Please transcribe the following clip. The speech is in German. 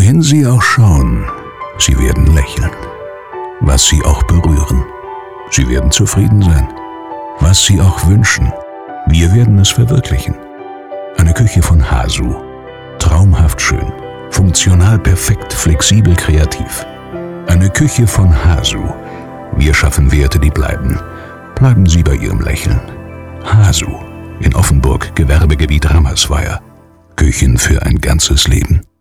Wohin Sie auch schauen, Sie werden lächeln. Was Sie auch berühren, Sie werden zufrieden sein. Was Sie auch wünschen, wir werden es verwirklichen. Eine Küche von Hasu. Traumhaft schön, funktional perfekt, flexibel, kreativ. Eine Küche von Hasu. Wir schaffen Werte, die bleiben. Bleiben Sie bei Ihrem Lächeln. Hasu in Offenburg, Gewerbegebiet Rammersweier. Küchen für ein ganzes Leben.